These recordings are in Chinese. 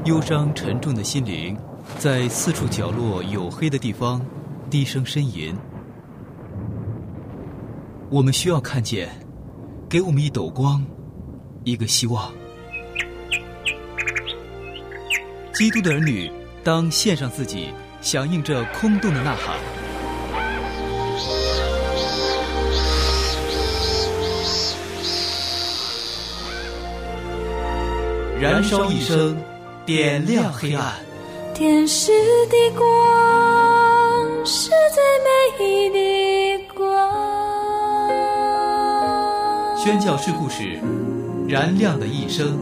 忧伤沉重的心灵在四处角落黝黑的地方低声呻吟。我们需要看见，给我们一斗光，一个希望。基督的儿女当献上自己，响应这空洞的呐喊。燃烧一生，点亮黑暗。 天使的光是最美的光。 宣教士故事，燃亮的一生。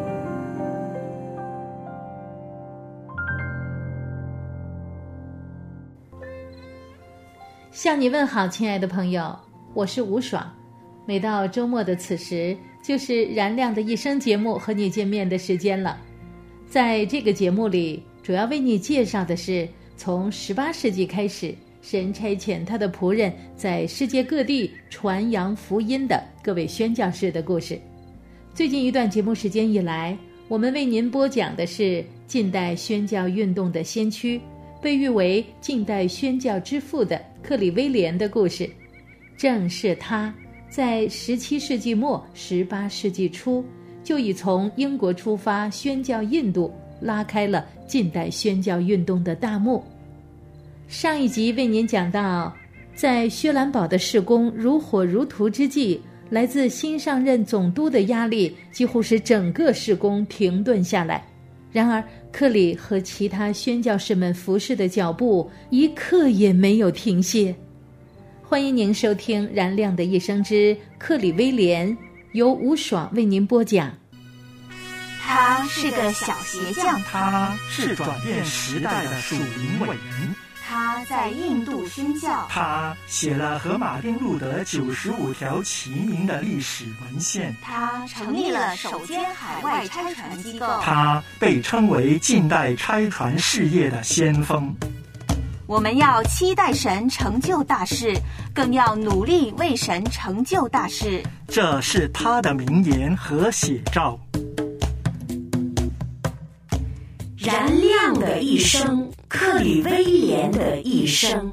向你问好，亲爱的朋友，我是吴爽。每到周末的此时，就是燃亮的一生节目和你见面的时间了。在这个节目里，主要为你介绍的是从18世纪开始，神差遣他的仆人在世界各地传扬福音的各位宣教士的故事。最近一段节目时间以来，我们为您播讲的是近代宣教运动的先驱，被誉为近代宣教之父的克里威廉的故事。正是他在17世纪末18世纪初就已从英国出发宣教印度，拉开了近代宣教运动的大幕。上一集为您讲到，在薛兰堡的事工如火如荼之际，来自新上任总督的压力几乎使整个事工停顿下来。然而克里和其他宣教士们服侍的脚步一刻也没有停歇。欢迎您收听《燃亮的一生之克里威廉》，由吴爽为您播讲。 他是个小鞋匠， 他是转变时代的属灵伟人， 他在印度宣教， 他写了和马丁路德95条齐名的历史文献， 他成立了首间海外差传机构， 他被称为近代差传事业的先锋。 我们要期待神成就大事，更要努力为神成就大事。 这是他的名言和写照。 燃亮的一生，克里威廉的一生。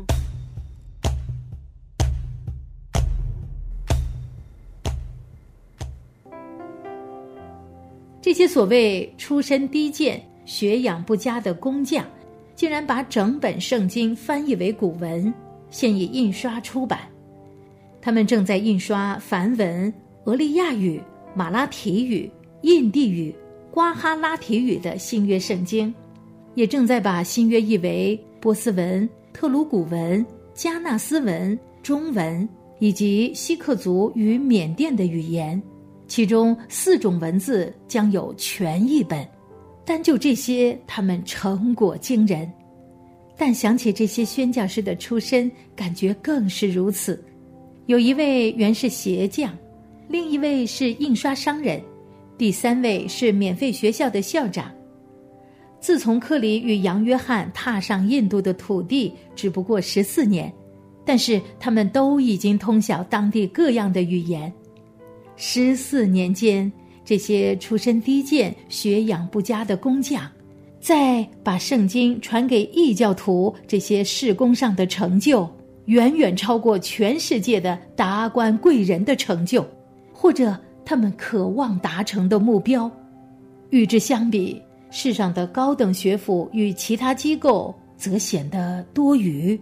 这些所谓出身低贱、学养不佳的工匠，竟然把整本圣经翻译为古文，现已印刷出版。他们正在印刷梵文、俄利亚语、马拉提语、印地语、瓜哈拉提语的新约圣经，也正在把新约译为波斯文、特鲁古文、加纳斯文、中文以及希克族与缅甸的语言，其中4种文字将有全译本。单就这些，他们成果惊人。但想起这些宣教师的出身，感觉更是如此。有一位原是鞋匠，另一位是印刷商人，第3位是免费学校的校长。自从克里与杨约翰踏上印度的土地只不过14年，但是他们都已经通晓当地各样的语言。14年间，这些出身低贱、学养不佳的工匠，在把圣经传给异教徒这些事工上的成就，远远超过全世界的达官贵人的成就，或者他们渴望达成的目标。与之相比，世上的高等学府与其他机构则显得多余。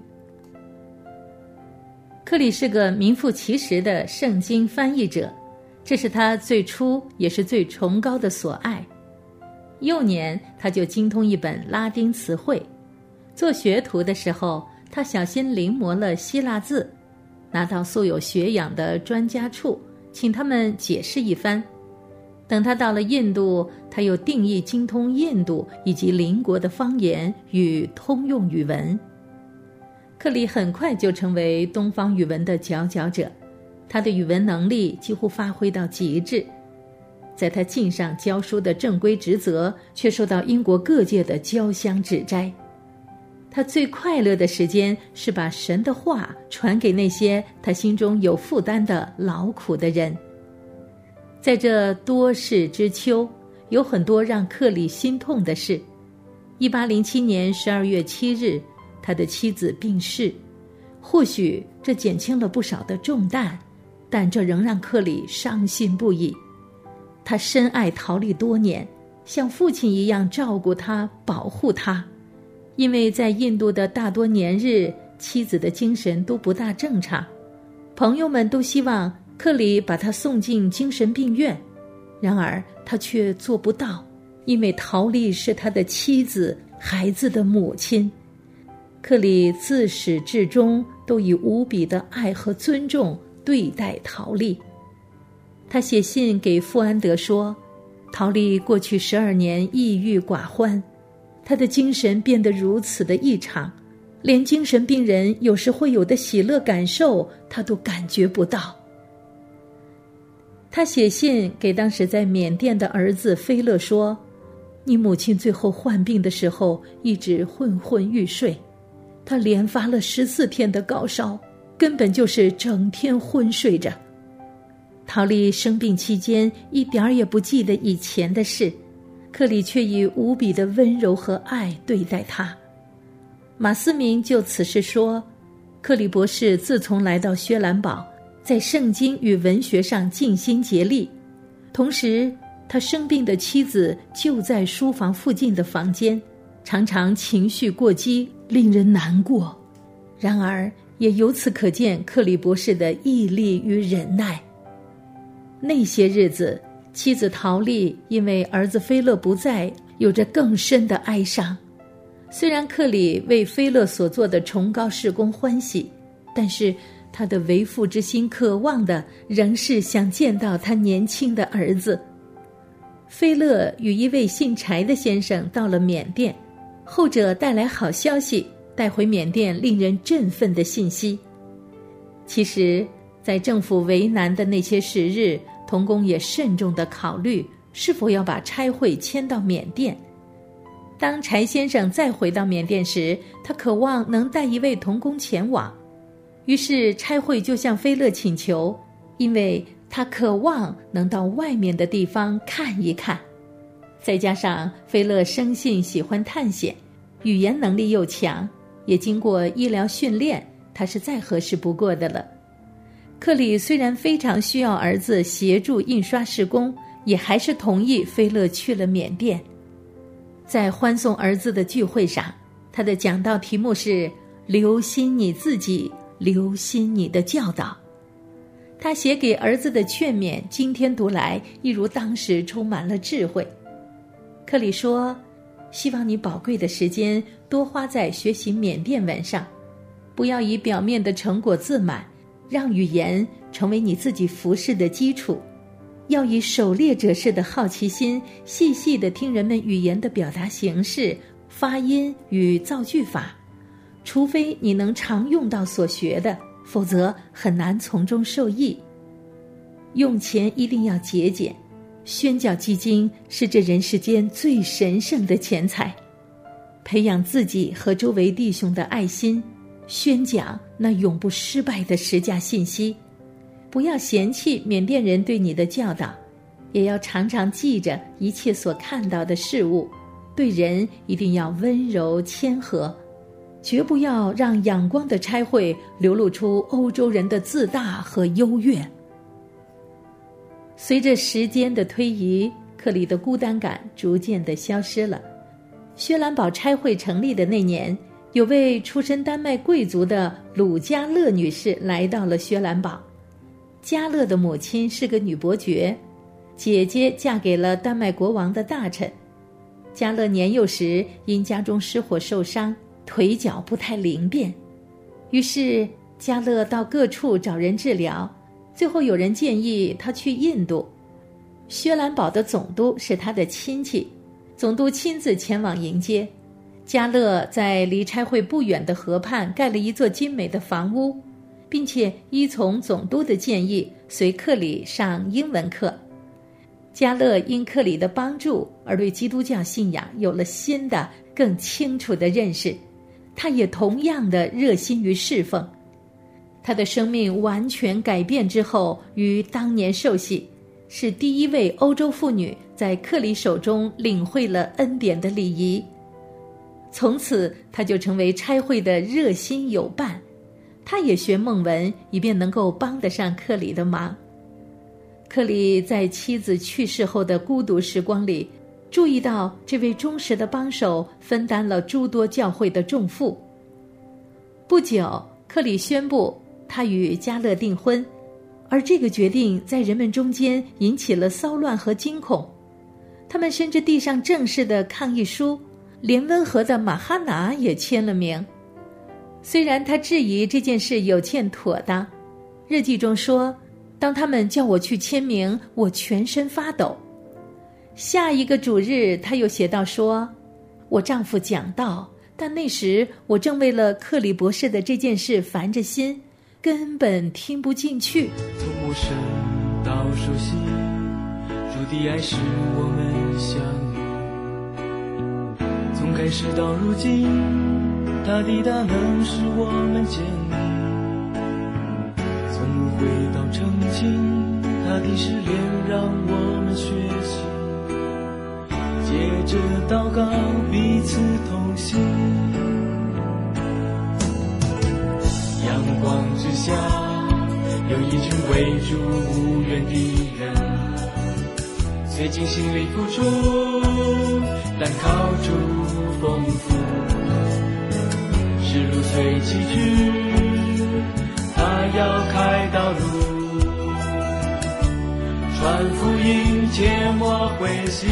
克里是个名副其实的圣经翻译者，这是他最初也是最崇高的所爱。幼年他就精通一本拉丁词汇，做学徒的时候，他小心临摹了希腊字，拿到素有学养的专家处，请他们解释一番。等他到了印度，他又定义精通印度以及邻国的方言与通用语文。克里很快就成为东方语文的佼佼者，他的语文能力几乎发挥到极致。在他尽上教书的正规职责，却受到英国各界的交相指摘。他最快乐的时间是把神的话传给那些他心中有负担的劳苦的人。在这多事之秋， 有很多让克里心痛的事。1807年12月7日，他的妻子病逝，或许这减轻了不少的重担，但这仍让克里伤心不已。他深爱陶丽多年，像父亲一样照顾他，保护他。因为在印度的大多年日，妻子的精神都不大正常，朋友们都希望克里把他送进精神病院，然而他却做不到，因为陶丽是他的妻子，孩子的母亲。克里自始至终都以无比的爱和尊重对待陶丽。他写信给富安德说，陶丽过去12年抑郁寡欢，他的精神变得如此的异常，连精神病人有时会有的喜乐感受他都感觉不到。他写信给当时在缅甸的儿子菲勒说，你母亲最后患病的时候一直昏昏欲睡，她连发了14天的高烧，根本就是整天昏睡着。陶丽生病期间一点儿也不记得以前的事，克里却以无比的温柔和爱对待他。马思明就此事说，克里博士自从来到薛兰堡，在圣经与文学上尽心竭力，同时他生病的妻子就在书房附近的房间，常常情绪过激，令人难过。然而也由此可见克里博士的毅力与忍耐。那些日子，妻子陶丽因为儿子菲勒不在，有着更深的哀伤。虽然克里为菲勒所做的崇高事工欢喜，但是他的为父之心渴望的仍是想见到他年轻的儿子。菲勒与一位姓柴的先生到了缅甸，后者带来好消息，带回缅甸令人振奋的信息。其实在政府为难的那些时日，同工也慎重地考虑是否要把差会迁到缅甸。当柴先生再回到缅甸时，他渴望能带一位同工前往，于是差会就向菲勒请求，因为他渴望能到外面的地方看一看。再加上菲勒生性喜欢探险，语言能力又强，也经过医疗训练，他是再合适不过的了。克里虽然非常需要儿子协助印刷事工，也还是同意菲勒去了缅甸。在欢送儿子的聚会上，他的讲道题目是留心你自己，留心你的教导。他写给儿子的劝勉，今天读来一如当时充满了智慧。克里说，希望你宝贵的时间多花在学习缅甸文上，不要以表面的成果自满，让语言成为你自己服事的基础，要以狩猎者式的好奇心，细细地听人们语言的表达形式、发音与造句法。除非你能常用到所学的，否则很难从中受益。用钱一定要节俭，宣教基金是这人世间最神圣的钱财。培养自己和周围弟兄的爱心，宣讲那永不失败的十架信息。不要嫌弃缅甸人对你的教导，也要常常记着一切所看到的事物，对人一定要温柔谦和，绝不要让仰光的差会流露出欧洲人的自大和优越。随着时间的推移，克里的孤单感逐渐地消失了。薛兰堡差会成立的那年，有位出身丹麦贵族的鲁加勒女士来到了薛兰堡。加勒的母亲是个女伯爵，姐姐嫁给了丹麦国王的大臣。加勒年幼时因家中失火受伤，腿脚不太灵便，于是加勒到各处找人治疗，最后有人建议他去印度。薛兰堡的总督是他的亲戚，总督亲自前往迎接。加勒在离差会不远的河畔盖了一座精美的房屋，并且依从总督的建议，随克里上英文课。加勒因克里的帮助而对基督教信仰有了新的更清楚的认识，他也同样的热心于侍奉。他的生命完全改变之后，于当年受洗， 是第一位欧洲妇女在克里手中领会了恩典的礼仪。从此她就成为差会的热心友伴，她也学孟文，以便能够帮得上克里的忙。克里在妻子去世后的孤独时光里，注意到这位忠实的帮手分担了诸多教会的重负。不久，克里宣布他与加勒订婚，而这个决定在人们中间引起了骚乱和惊恐。他们甚至递上正式的抗议书，连温和的马哈拿也签了名。虽然他质疑这件事有欠妥当，日记中说，当他们叫我去签名，我全身发抖。下一个主日他又写道说，我丈夫讲道，但那时我正为了克里博士的这件事烦着心，根本听不进去。 从陌生到熟悉，主的爱使我们相遇，从开始到如今，他的大能使我们坚立，从误会到澄清，他的试炼让我们学习，接着祷告彼此同行，阳光之下有一群为主无缘的人，虽经心里付出，但靠主丰富，世路虽崎岖，他要开道路，传福音切莫灰心。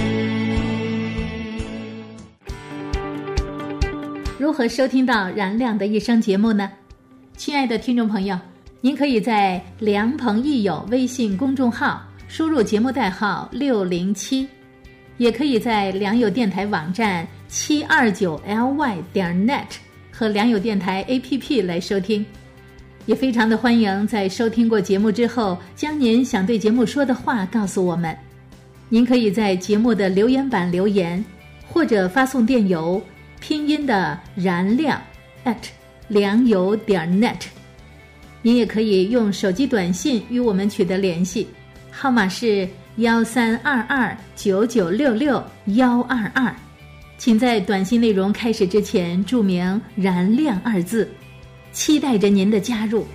如何收听到燃亮的一生节目呢？亲爱的听众朋友，您可以在良朋益友微信公众号输入节目代号607，也可以在良友电台网站729ly.net 和良友电台 APP 来收听。也非常的欢迎在收听过节目之后，将您想对节目说的话告诉我们。您可以在节目的留言板留言，或者发送电邮拼音的燃亮良友.net。 您也可以用手机短信与我们取得联系，号码是132299662122。请在短信内容开始之前注明燃亮2字，期待着您的加入。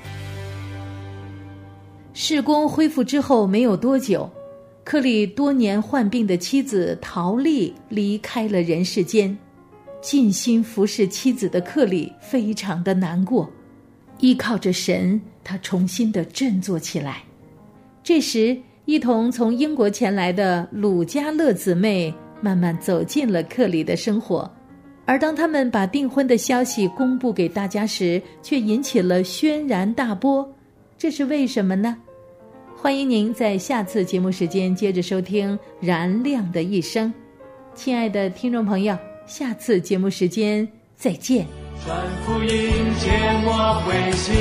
事工恢复之后没有多久，克里多年患病的妻子陶丽离开了人世间。尽心服侍妻子的克里非常的难过，依靠着神，他重新的振作起来。这时，一同从英国前来的鲁加勒姊妹慢慢走进了克里的生活，而当他们把订婚的消息公布给大家时，却引起了轩然大波。这是为什么呢？欢迎您在下次节目时间接着收听燃亮的一生。亲爱的听众朋友，下次节目时间再见。 传福音切莫灰心，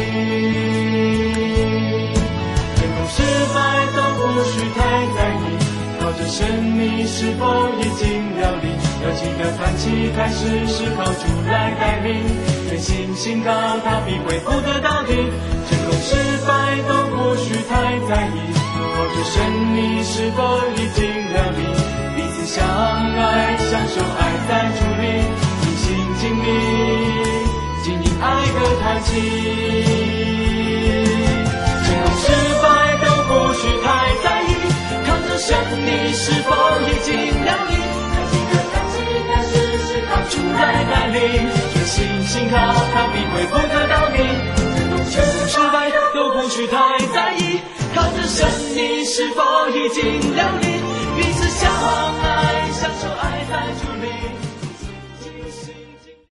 成功失败都不需太在意，靠着神你是否已经了力，要记得团契开始是靠主来带领，全心信靠他必恢复得到底，成功失败都不需太在意，靠着神你是否已经了力，彼此相爱享受爱在主里，尽心尽力经营爱的团契，成功失败都不需太在意，靠着神你是否已经了力，要记得团契开始是靠主来带领，全心信靠他必恢复得到你，成功失败都不需太在意，靠着神你是否已经了力，